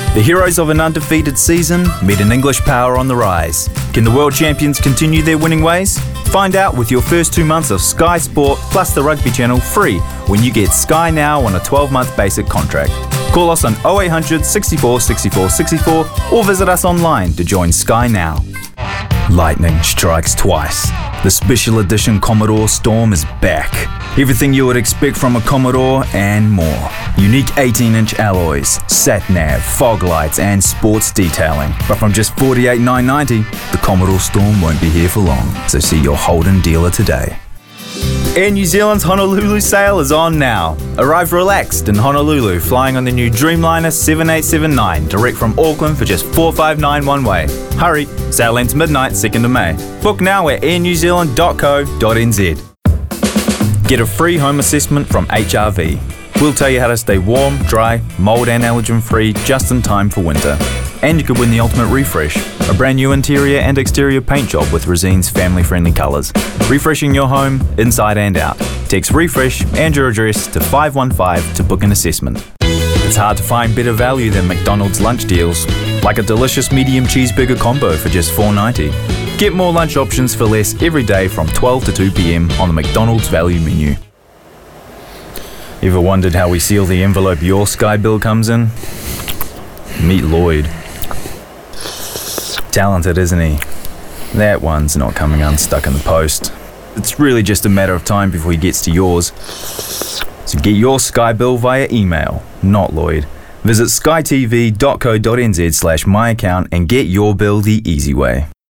The heroes of an undefeated season meet an English power on the rise. Can the world champions continue their winning ways? Find out with your first 2 months of Sky Sport plus the Rugby Channel free when you get Sky Now on a 12-month basic contract. Call us on 0800 64 64 64 or visit us online to join Sky Now. Lightning strikes twice. The special edition Commodore Storm is back. Everything you would expect from a Commodore and more. Unique 18-inch alloys, sat-nav, fog lights and sports detailing. But from just $48,990, the Commodore Storm won't be here for long. So see your Holden dealer today. Air New Zealand's Honolulu sale is on now. Arrive relaxed in Honolulu, flying on the new Dreamliner 7879, direct from Auckland for just $459 one way. Hurry, sale ends midnight, 2nd of May. Book now at airnewzealand.co.nz. Get a free home assessment from HRV. We'll tell you how to stay warm, dry, mould and allergen free just in time for winter. And you could win the ultimate refresh, a brand new interior and exterior paint job with Resine's family-friendly colours. Refreshing your home, inside and out. Text refresh and your address to 515 to book an assessment. It's hard to find better value than McDonald's lunch deals, like a delicious medium cheeseburger combo for just $4.90. Get more lunch options for less every day from 12 to 2 p.m. on the McDonald's value menu. Ever wondered how we seal the envelope your Sky bill comes in? Meet Lloyd. Talented, isn't he? That one's not coming unstuck in the post. It's really just a matter of time before he gets to yours. So get your Sky bill via email, not Lloyd. Visit skytv.co.nz/myaccount and get your bill the easy way.